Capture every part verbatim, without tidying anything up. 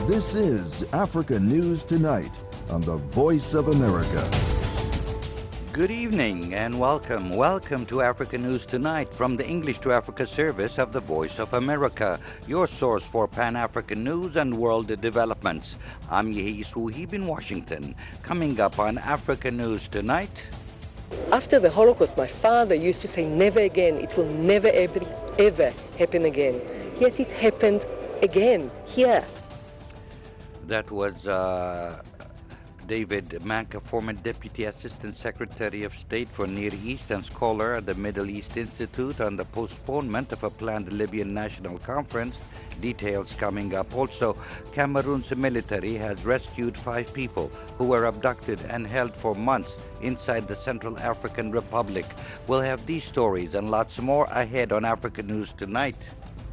This is Africa News Tonight on the Voice of America. Good evening and welcome. Welcome to Africa News Tonight from the English to Africa service of the Voice of America, your source for Pan-African news and world developments. I'm Yehis Wuhib in Washington. Coming up on Africa News Tonight. After the Holocaust, my father used to say, never again, it will never ever, ever happen again. Yet it happened again, here. That was uh, David Mack, a former Deputy Assistant Secretary of State for Near East and scholar at the Middle East Institute on the postponement of a planned Libyan National Conference. Details coming up. Also, Cameroon's military has rescued five people who were abducted and held for months inside the Central African Republic. We'll have these stories and lots more ahead on Africa News Tonight.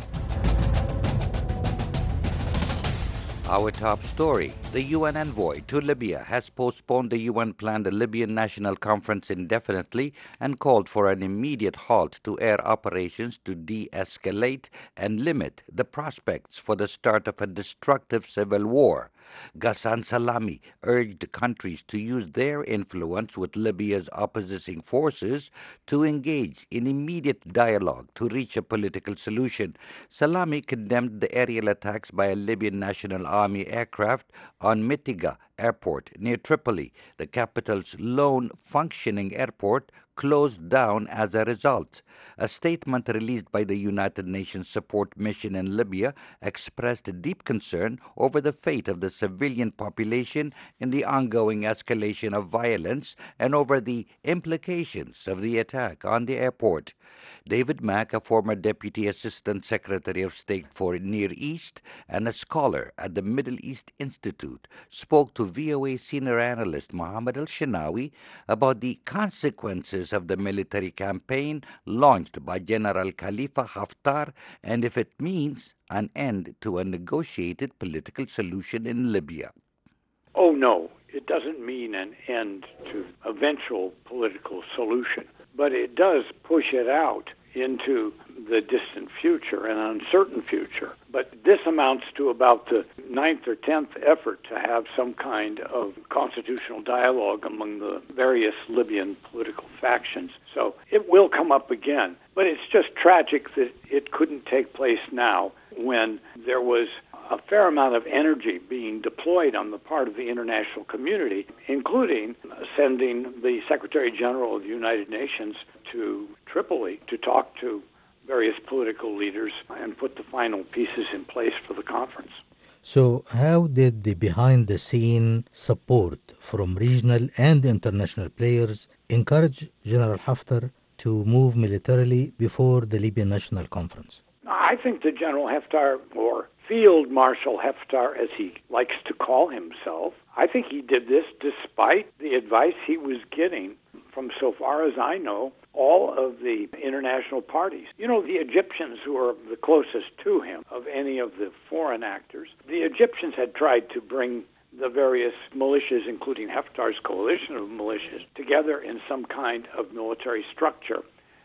Our top story, the U N envoy to Libya has postponed the U N-planned Libyan National Conference indefinitely and called for an immediate halt to air operations to de-escalate and limit the prospects for the start of a destructive civil war. Ghassan Salami urged countries to use their influence with Libya's opposing forces to engage in immediate dialogue to reach a political solution. Salami condemned the aerial attacks by a Libyan National Army aircraft on Mitiga Airport near Tripoli, the capital's lone functioning airport, closed down as a result. A statement released by the United Nations Support Mission in Libya expressed deep concern over the fate of the civilian population in the ongoing escalation of violence and over the implications of the attack on the airport. David Mack, a former Deputy Assistant Secretary of State for Near East and a scholar at the Middle East Institute, spoke to V O A senior analyst Mohammed Al-Shinawi about the consequences of the military campaign launched by General Khalifa Haftar and if it means an end to a negotiated political solution in Libya. Oh, no, it doesn't mean an end to eventual political solution, but it does push it out into the distant future, an uncertain future. But this amounts to about the ninth or tenth effort to have some kind of constitutional dialogue among the various Libyan political factions. So it will come up again. But it's just tragic that it couldn't take place now when there was a fair amount of energy being deployed on the part of the international community, including sending the Secretary General of the United Nations to Tripoli to talk to various political leaders and put the final pieces in place for the conference. So how did the behind-the-scene support from regional and international players encourage General Haftar to move militarily before the Libyan National Conference? I think that General Haftar, or Field Marshal Haftar, as he likes to call himself, I think he did this despite the advice he was getting from, so far as I know, all of the international parties. You know, the Egyptians, who are the closest to him of any of the foreign actors, the Egyptians had tried to bring the various militias, including Haftar's coalition of militias, together in some kind of military structure.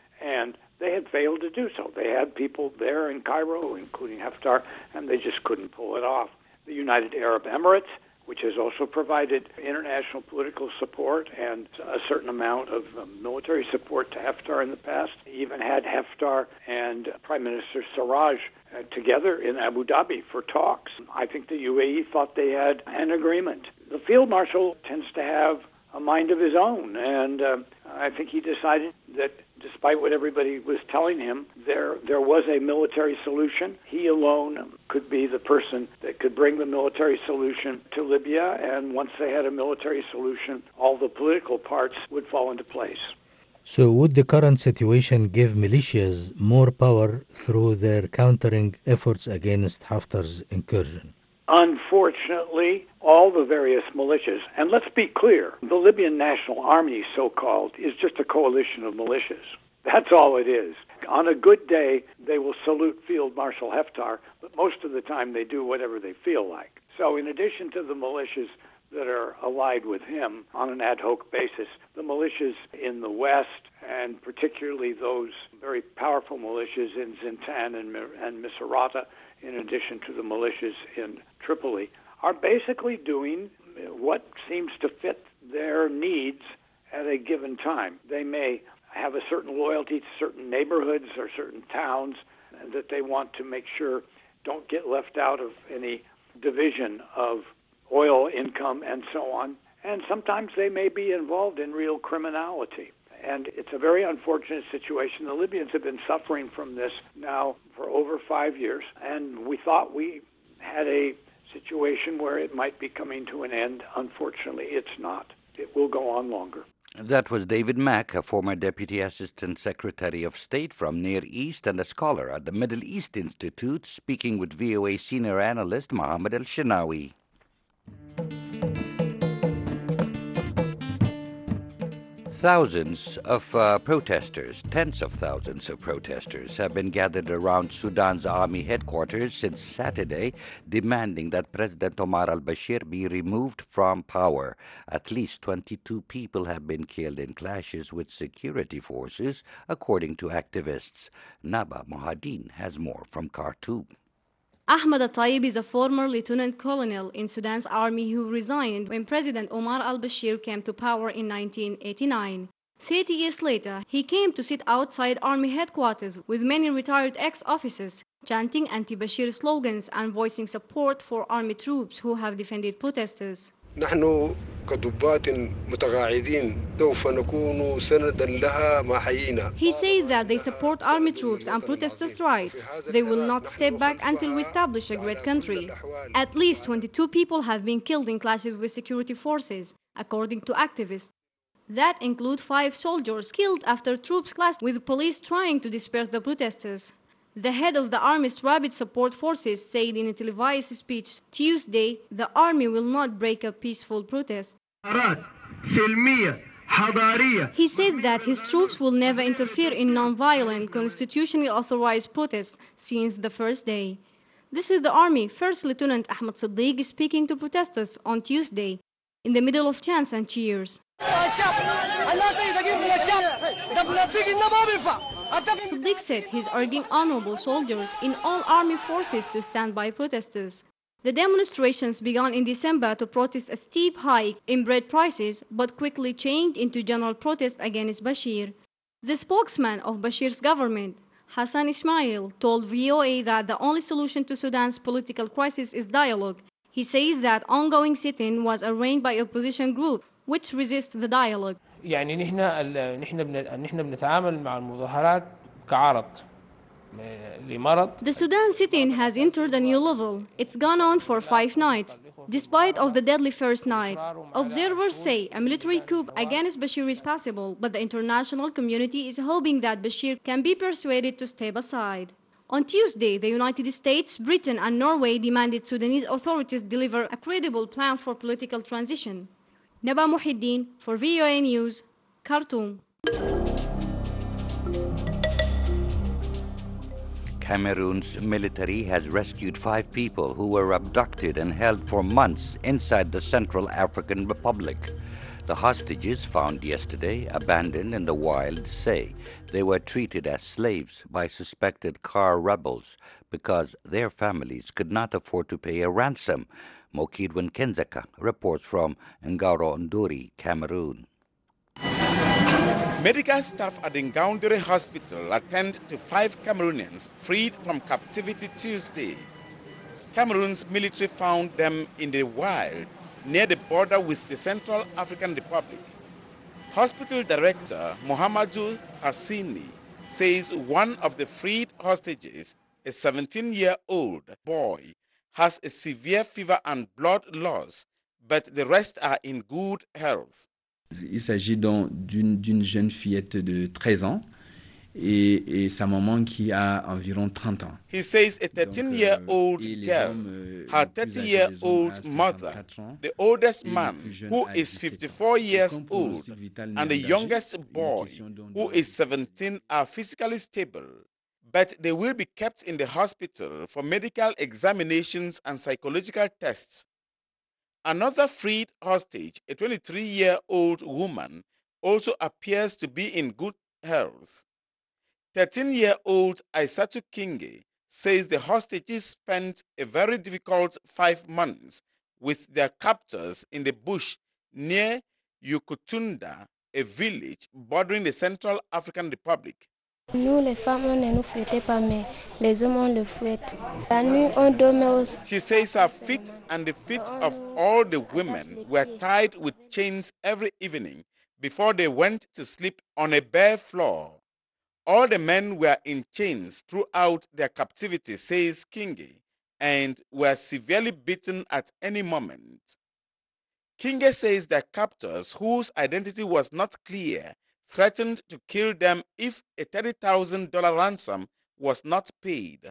And they had failed to do so. They had people there in Cairo, including Haftar, and they just couldn't pull it off. The United Arab Emirates, which has also provided international political support and a certain amount of um, military support to Haftar in the past, even had Haftar and Prime Minister Sarraj uh, together in Abu Dhabi for talks. I think the U A E thought they had an agreement. The Field Marshal tends to have a mind of his own, and uh, I think he decided that despite what everybody was telling him, there there was a military solution. He alone could be the person that could bring the military solution to Libya, and once they had a military solution, all the political parts would fall into place. So would the current situation give militias more power through their countering efforts against Haftar's incursion? Unfortunately, all the various militias, and let's be clear, the Libyan National Army, so-called, is just a coalition of militias. That's all it is. On a good day, they will salute Field Marshal Haftar, but most of the time they do whatever they feel like. So in addition to the militias that are allied with him on an ad hoc basis, the militias in the West, and particularly those very powerful militias in Zintan and, and Misrata in addition to the militias in Tripoli, are basically doing what seems to fit their needs at a given time. They may have a certain loyalty to certain neighborhoods or certain towns that they want to make sure don't get left out of any division of oil income and so on. And sometimes they may be involved in real criminality. And it's a very unfortunate situation. The Libyans have been suffering from this now for over five years, and we thought we had a situation where it might be coming to an end. Unfortunately, it's not. It will go on longer. That was David Mack, a former Deputy Assistant Secretary of State from Near East and a scholar at the Middle East Institute, speaking with V O A senior analyst Mohammed El-Shinawi. Thousands of uh, protesters, tens of thousands of protesters, have been gathered around Sudan's army headquarters since Saturday, demanding that President Omar al-Bashir be removed from power. At least twenty-two people have been killed in clashes with security forces, according to activists. Naba Mohadin has more from Khartoum. Ahmed Al-Taib is a former lieutenant colonel in Sudan's army who resigned when President Omar al-Bashir came to power in nineteen eighty-nine. Thirty years later, he came to sit outside army headquarters with many retired ex-officers, chanting anti-Bashir slogans and voicing support for army troops who have defended protesters. نحن كضباط متقاعدين سوف نكون سندا لها ما حيينا. He says that they support army troops and protesters' rights. They will not step back until we establish a great country. At least twenty-two people have been killed in clashes with security forces, according to activists. That include five soldiers killed after troops clashed with police trying to disperse the protesters. The head of the Army's Rapid Support Forces said in a televised speech Tuesday the army will not break a peaceful protest. He said that his troops will never interfere in non-violent, constitutionally authorized protests since the first day. This is the Army First Lieutenant Ahmed Siddiq speaking to protesters on Tuesday, in the middle of chants and cheers. Siddiq said he's urging honorable soldiers in all army forces to stand by protesters. The demonstrations began in December to protest a steep hike in bread prices, but quickly changed into general protest against Bashir. The spokesman of Bashir's government, Hassan Ismail, told V O A that the only solution to Sudan's political crisis is dialogue. He said that ongoing sit-in was arranged by opposition group which resist the dialogue. يعني نحن نحن نحن بنتعامل مع المظاهرات كعرض لمرض. The Sudan sit-in has entered a new level. It's gone on for five nights, despite of the deadly first night. Observers say a military coup against Bashir is possible, but the international community is hoping that Bashir can be persuaded to step aside. On Tuesday, the United States, Britain, and Norway demanded Sudanese authorities deliver a credible plan for political transition. Naba Muhiddin for V O A News, Khartoum. Cameroon's military has rescued five people who were abducted and held for months inside the Central African Republic. The hostages, found yesterday abandoned in the wild, say they were treated as slaves by suspected Car rebels because their families could not afford to pay a ransom. Mokidwan Kenzeka reports from Ngaro Nduri, Cameroon. Medical staff at the Ngaoundere Hospital attend to five Cameroonians freed from captivity Tuesday. Cameroon's military found them in the wild near the border with the Central African Republic. Hospital director Mohamedou Hassini says one of the freed hostages, a seventeen-year-old boy, has a severe fever and blood loss, but the rest are in good health. Il s'agit d'une d'une jeune fillette de treize ans et, et sa maman qui a environ trente ans. He says a thirteen-year-old girl, her thirty-year-old mother, the oldest man who is fifty-four years old, and the youngest boy who is seventeen are physically stable, but they will be kept in the hospital for medical examinations and psychological tests. Another freed hostage, a twenty-three-year-old woman, also appears to be in good health. thirteen-year-old Aissatou Kinge says the hostages spent a very difficult five months with their captors in the bush near Yukutunda, a village bordering the Central African Republic. Nous, les femmes, on ne nous fouettait pas, mais les hommes, on le fouette. La nuit, on dormait aussi. She says her feet and the feet of all the women were tied with chains every evening before they went to sleep on a bare floor. All the men were in chains throughout their captivity, says Kinge, and were severely beaten at any moment. Kinge says their captors, whose identity was not clear, threatened to kill them if a thirty thousand dollars ransom was not paid.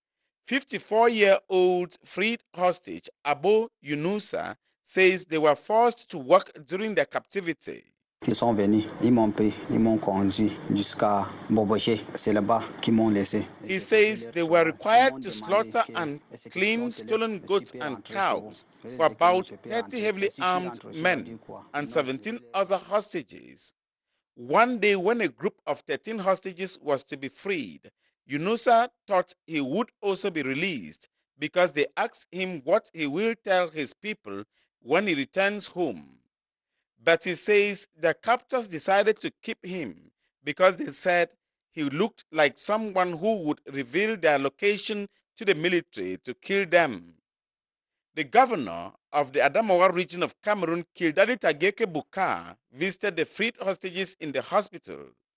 fifty-four-year-old freed hostage Abo Yunusa says they were forced to work during their captivity. Ils sont venus, ils m'ont pris, ils m'ont conduit jusqu'à Boboché. C'est là-bas qu'ils m'ont laissé. He says they were required to slaughter and clean stolen goats and cows for about thirty heavily armed men and seventeen other hostages. One day when a group of thirteen hostages was to be freed, Yunusa thought he would also be released because they asked him what he will tell his people when he returns home. But he says the captors decided to keep him because they said he looked like someone who would reveal their location to the military to kill them. The governor of the Adamawa region of Cameroon, Kildadi Tageke Bukar, visited the freed hostages in the hospital.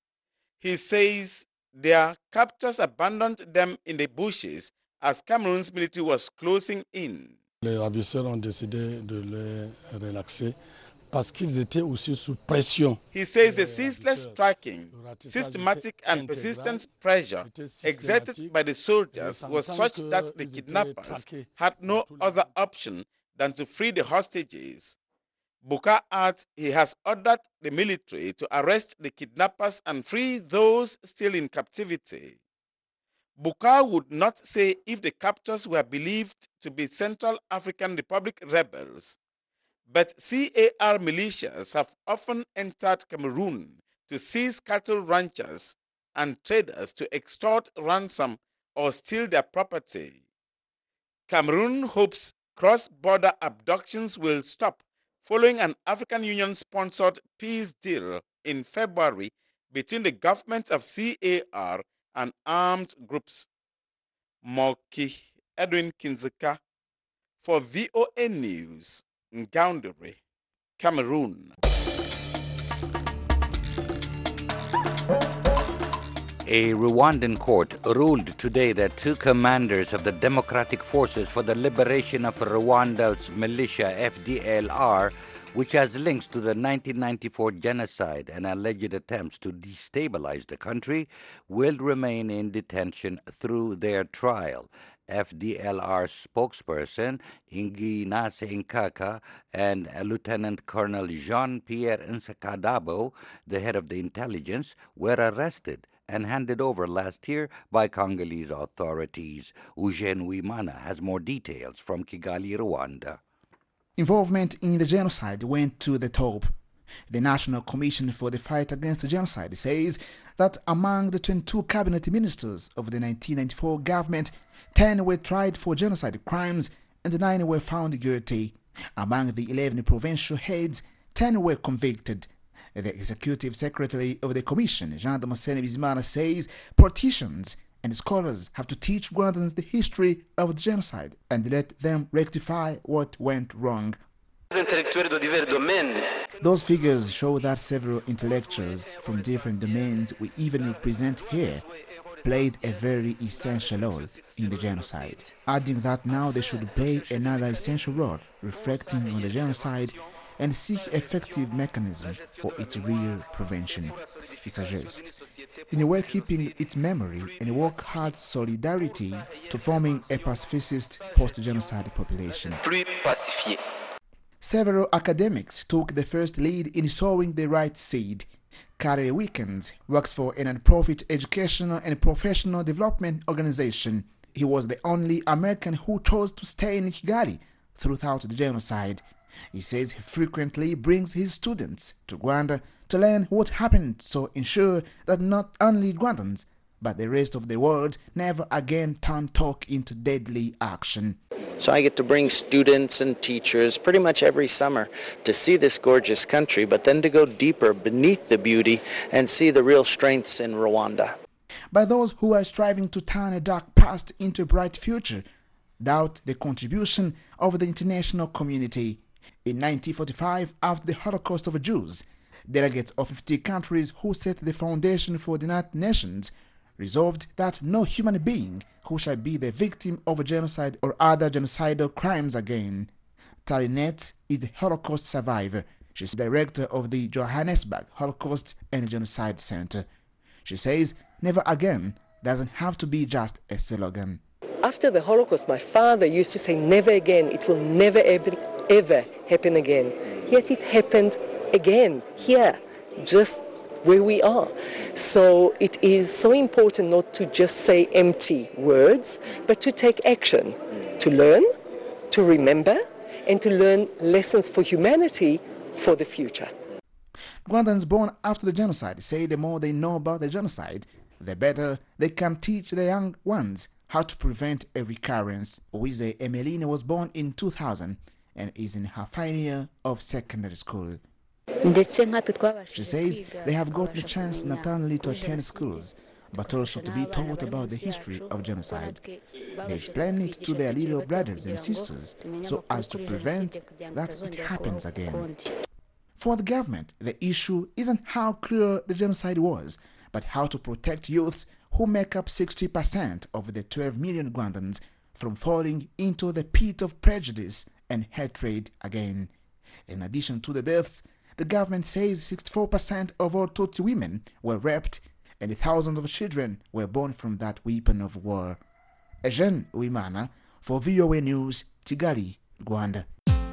He says their captors abandoned them in the bushes as Cameroon's military was closing in. Les ravisseurs ont décidé de les relaxer parce qu'ils étaient aussi sous pression. He says the ceaseless striking, systematic and persistent pressure exerted by the soldiers was such that the kidnappers had no other option than to free the hostages. Bukar adds he has ordered the military to arrest the kidnappers and free those still in captivity. Bukar would not say if the captors were believed to be Central African Republic rebels, but C A R militias have often entered Cameroon to seize cattle ranchers and traders to extort ransom or steal their property. Cameroon hopes cross-border abductions will stop following an African Union-sponsored peace deal in February between the government of C A R and armed groups. Moki Edwin Kinzeka for V O A News, Ngaoundéré, Cameroon. A Rwandan court ruled today that two commanders of the Democratic Forces for the Liberation of Rwanda's militia, F D L R, which has links to the nineteen ninety-four genocide and alleged attempts to destabilize the country, will remain in detention through their trial. F D L R spokesperson Inginase Nkaka and Lieutenant Colonel Jean-Pierre Nsakadabo, the head of the intelligence, were arrested and handed over last year by Congolese authorities. Eugene Wimana has more details from Kigali, Rwanda. Involvement in the genocide went to the top. The National Commission for the Fight Against Genocide says that among the twenty-two cabinet ministers of the nineteen ninety-four government, ten were tried for genocide crimes and nine were found guilty. Among the eleven provincial heads, ten were convicted. The executive secretary of the commission, Jean Damascene Bizimana, says politicians and scholars have to teach Rwandans the history of the genocide and let them rectify what went wrong. Those figures show that several intellectuals from different domains we even present here played a very essential role in the genocide, adding that now they should play another essential role, reflecting on the genocide and seek effective mechanisms for its real prevention, he suggests, in a way keeping its memory and work hard solidarity to forming a pacifist post-genocide population. Several academics took the first lead in sowing the right seed. Kare Weekends works for a non-profit educational and professional development organization. He was the only American who chose to stay in Kigali throughout the genocide. He says he frequently brings his students to Rwanda to learn what happened, so ensure that not only Rwandans, but the rest of the world never again turned talk into deadly action. So I get to bring students and teachers pretty much every summer to see this gorgeous country, but then to go deeper beneath the beauty and see the real strengths in Rwanda. By those who are striving to turn a dark past into a bright future, doubt the contribution of the international community. In nineteen forty-five, after the Holocaust of Jews, delegates of fifty countries who set the foundation for the United Nations resolved that no human being who shall be the victim of a genocide or other genocidal crimes again. Tali Net is the Holocaust survivor. She's director of the Johannesburg Holocaust and Genocide Center. She says never again doesn't have to be just a slogan. After the Holocaust, my father used to say never again, it will never ever, ever happen again. Yet it happened again, here, just where we are. So it is so important not to just say empty words, but to take action, to learn, to remember, and to learn lessons for humanity for the future. Rwandans born after the genocide say the more they know about the genocide, the better they can teach the young ones how to prevent a recurrence. Owize Emeline was born in two thousand and is in her final year of secondary school. She says they have got the chance not only to attend schools, but also to be taught about the history of genocide. They explain it to their little brothers and sisters so as to prevent that it happens again. For the government, the issue isn't how cruel the genocide was, but how to protect youths who make up sixty percent of the twelve million Rwandans from falling into the pit of prejudice and hatred again. In addition to the deaths, the government says sixty-four percent of all Tutsi women were raped and thousands of children were born from that weapon of war. Eugene Uwimana for V O A News, Kigali, Rwanda.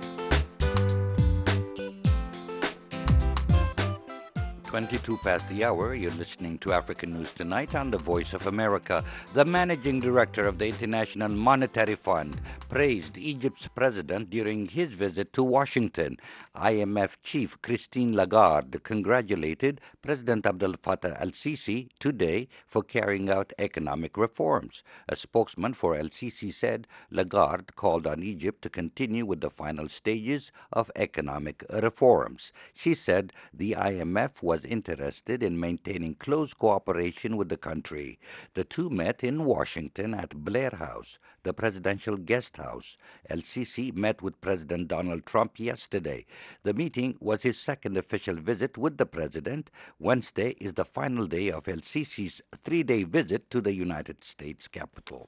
twenty-two past the hour, you're listening to African News Tonight on the Voice of America. The managing director of the International Monetary Fund praised Egypt's president during his visit to Washington. I M F chief Christine Lagarde congratulated President Abdel Fattah el-Sisi today for carrying out economic reforms. A spokesman for el-Sisi said Lagarde called on Egypt to continue with the final stages of economic reforms. She said the I M F was interested in maintaining close cooperation with the country. The two met in Washington at Blair House, the presidential guest house. El-Sisi met with President Donald Trump yesterday. The meeting was his second official visit with the president. Wednesday is the final day of El-Sisi's three-day visit to the United States Capitol.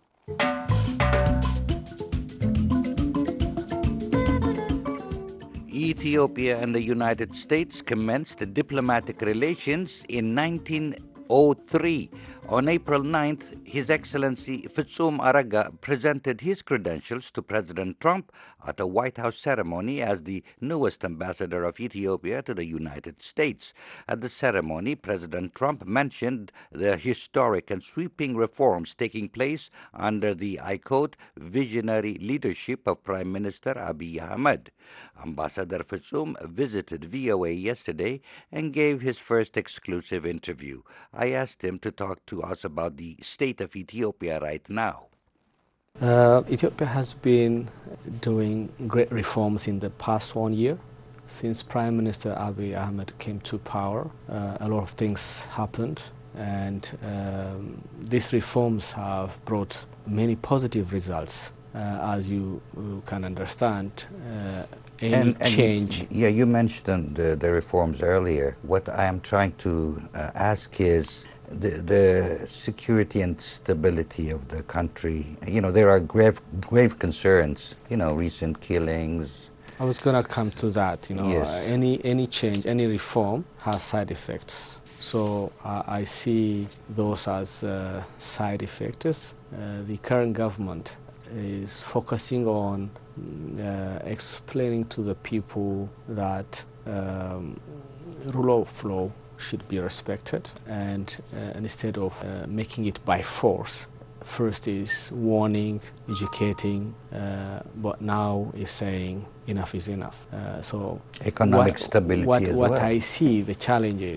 Ethiopia and the United States commenced diplomatic relations in nineteen oh three. On April ninth, His Excellency Fitsum Araga presented his credentials to President Trump at a White House ceremony as the newest ambassador of Ethiopia to the United States. At the ceremony, President Trump mentioned the historic and sweeping reforms taking place under the, I quote, visionary leadership of Prime Minister Abiy Ahmed. Ambassador Fitsum visited V O A yesterday and gave his first exclusive interview. I asked him to talk to us about the state of Ethiopia right now. Uh, Ethiopia has been doing great reforms in the past one year. Since Prime Minister Abiy Ahmed came to power, uh, a lot of things happened, and um, these reforms have brought many positive results. Uh, as you, you can understand, uh, any and, and change. Yeah, you mentioned uh, the reforms earlier. What I am trying to uh, ask is the, the security and stability of the country. You know, there are grave, grave concerns, you know, recent killings. I was going to come to that. You know, yes. uh, any, any change, any reform has side effects. So uh, I see those as uh, side effects. Uh, the current government is focusing on uh, explaining to the people that um, rule of law should be respected, and uh, instead of uh, making it by force. First is warning, educating, uh, but now is saying enough is enough. Uh, so economic what, stability what, as what well. I see the challenge is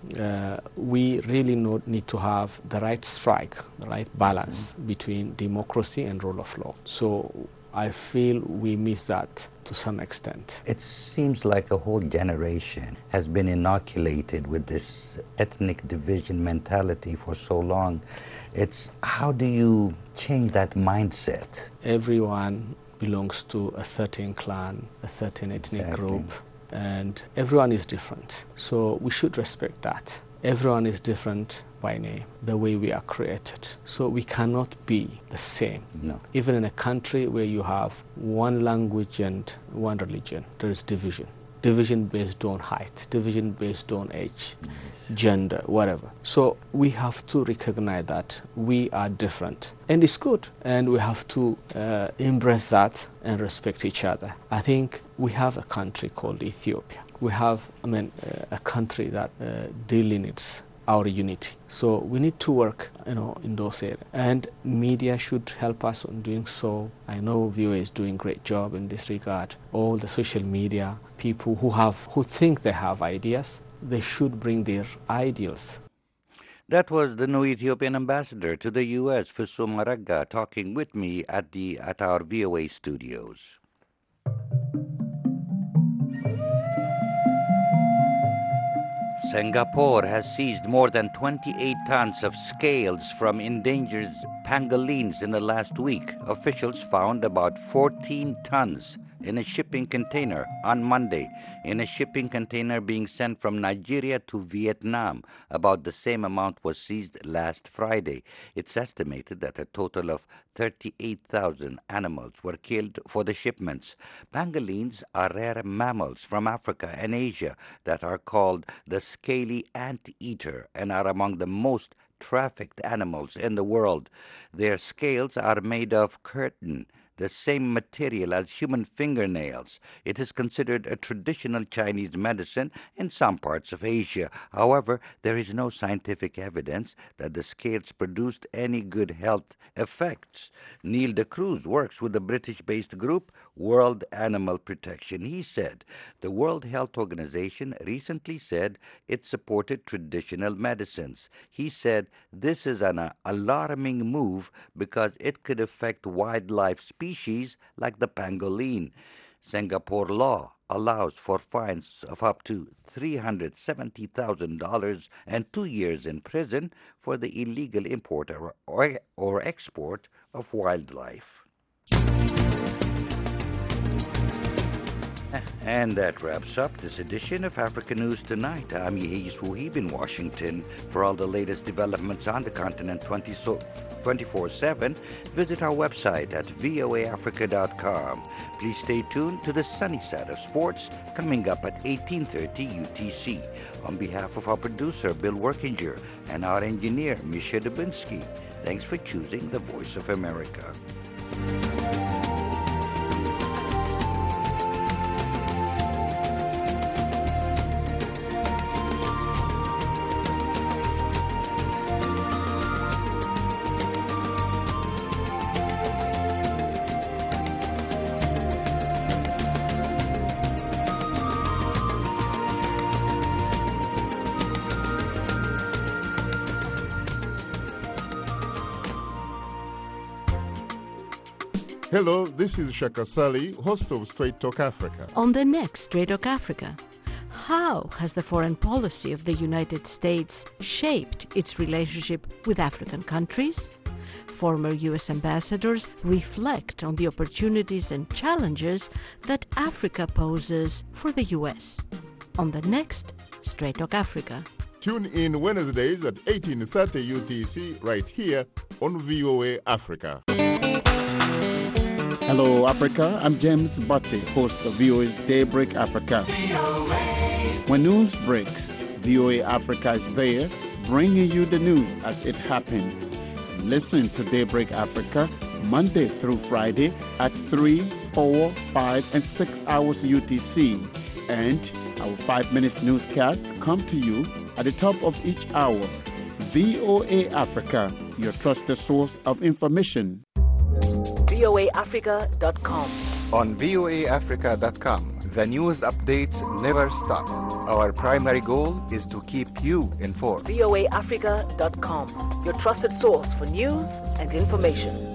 uh, we really no- need to have the right strike, the right balance mm. between democracy and rule of law. So I feel we miss that to some extent. It seems like a whole generation has been inoculated with this ethnic division mentality for so long. It's how do you change that mindset? Everyone belongs to a certain clan, a certain ethnic exactly. group, and everyone is different. So we should respect that. Everyone is different by name, the way we are created. So we cannot be the same. No. Even in a country where you have one language and one religion, there is division. Division based on height, division based on age, yes. gender, whatever. So we have to recognize that we are different. And it's good. And we have to uh, embrace that and respect each other. I think we have a country called Ethiopia. We have, I mean, uh, a country that uh, delineates our unity. So we need to work, you know, in those areas. And media should help us on doing so. I know V O A is doing a great job in this regard. All the social media, people who have, who think they have ideas, they should bring their ideals. That was the new Ethiopian ambassador to the U S, Fusum Aragga, talking with me at the at our V O A studios. Singapore has seized more than twenty-eight tons of scales from endangered pangolins in the last week. Officials found about fourteen tons in a shipping container on Monday, in a shipping container being sent from Nigeria to Vietnam. About the same amount was seized last Friday. It's estimated that a total of thirty-eight thousand animals were killed for the shipments. Pangolins are rare mammals from Africa and Asia that are called the scaly anteater and are among the most trafficked animals in the world. Their scales are made of keratin, the same material as human fingernails. It is considered a traditional Chinese medicine in some parts of Asia. However, there is no scientific evidence that the scales produced any good health effects. Neil de Cruz works with the British-based group World Animal Protection. He said the World Health Organization recently said it supported traditional medicines. He said this is an uh, alarming move because it could affect wildlife species like the pangolin. Singapore law allows for fines of up to three hundred seventy thousand dollars and two years in prison for the illegal import or, or, or export of wildlife. And that wraps up this edition of Africa News Tonight. I'm Yehis Wuhib in Washington. For all the latest developments on the continent twenty-four seven, visit our website at V O A Africa dot com. Please stay tuned to the sunny side of sports coming up at eighteen thirty U T C. On behalf of our producer, Bill Workinger, and our engineer, Misha Dubinsky, thanks for choosing the Voice of America. Hello, this is Shaka Sali, host of Straight Talk Africa. On the next Straight Talk Africa, how has the foreign policy of the United States shaped its relationship with African countries? Former U S ambassadors reflect on the opportunities and challenges that Africa poses for the U S. On the next Straight Talk Africa. Tune in Wednesdays at eighteen thirty U T C right here on V O A Africa. Hello, Africa. I'm James Butte, host of V O A's Daybreak Africa. When news breaks, V O A Africa is there, bringing you the news as it happens. Listen to Daybreak Africa Monday through Friday at three, four, five, and six hours U T C. And our five minutes newscast come to you at the top of each hour. V O A Africa, your trusted source of information. V O A Africa dot com. On V O A Africa dot com, The news updates never stop. Our primary goal is to keep you informed. V O A Africa dot com, your trusted source for news and information.